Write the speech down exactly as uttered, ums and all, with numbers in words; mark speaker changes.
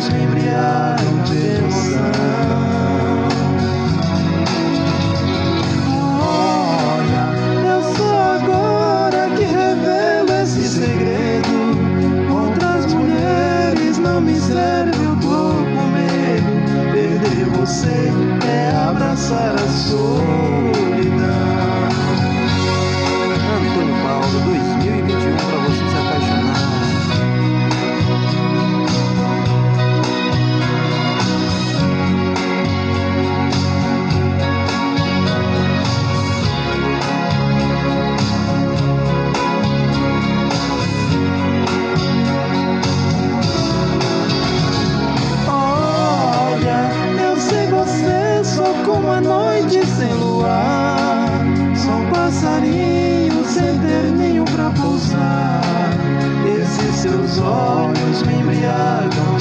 Speaker 1: olhos me embriagam de emoção. Olha, eu sou agora que revelo esse segredo. Outras mulheres não me servem, eu tô com medo. Perder você é abraçar a solidão. Antônio Paulo, dois mil e vinte e um, pra você se apaixonar. Como a noite sem luar, sou um passarinho sem ter ninho pra pousar. Esses seus olhos me embriagam